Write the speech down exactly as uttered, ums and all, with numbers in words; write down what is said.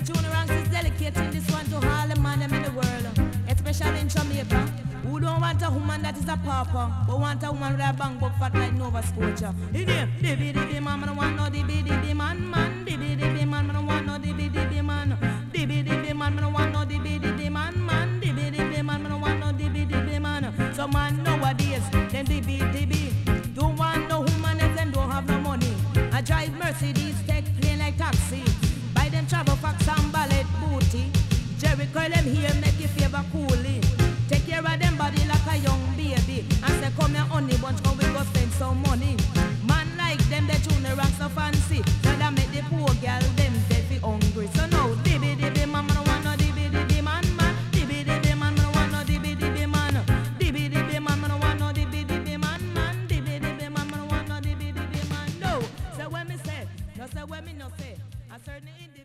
tune ranks is dedicating this one to all the man them in the world, especially in Jamaica, who don't want a woman that is a pauper, but want a woman with a bang book fat like Nova Scotia. In here, dibby dibby man, man want no dibby dibby man, man, dibby dibby man, man want no dibby dibby man, dibby dibby man, man want no dibby dibby man, man, dibby dibby man, man want no dibby dibby man. So man nowadays, them dibby dibby don't want no woman if them don't have no money. I drive Mercedes, take plane like taxi, buy them travel packs and ballet booty. Jericho them here make you favor coolly. Take care of them body like a young baby, and say come here honey bunch, come we go spend some money. Man like them, they tune the ranks so fancy, so that make the poor girl them dead be hungry. So now dibby dibby man, man want no dibby dibby man, man, dibby dibby man, man want no dibby dibby man, dibby dibby man, man want no dibby dibby man, man, dibby dibby man, man want no dibby dibby man. No, so when me say, no say when me no say, I certain in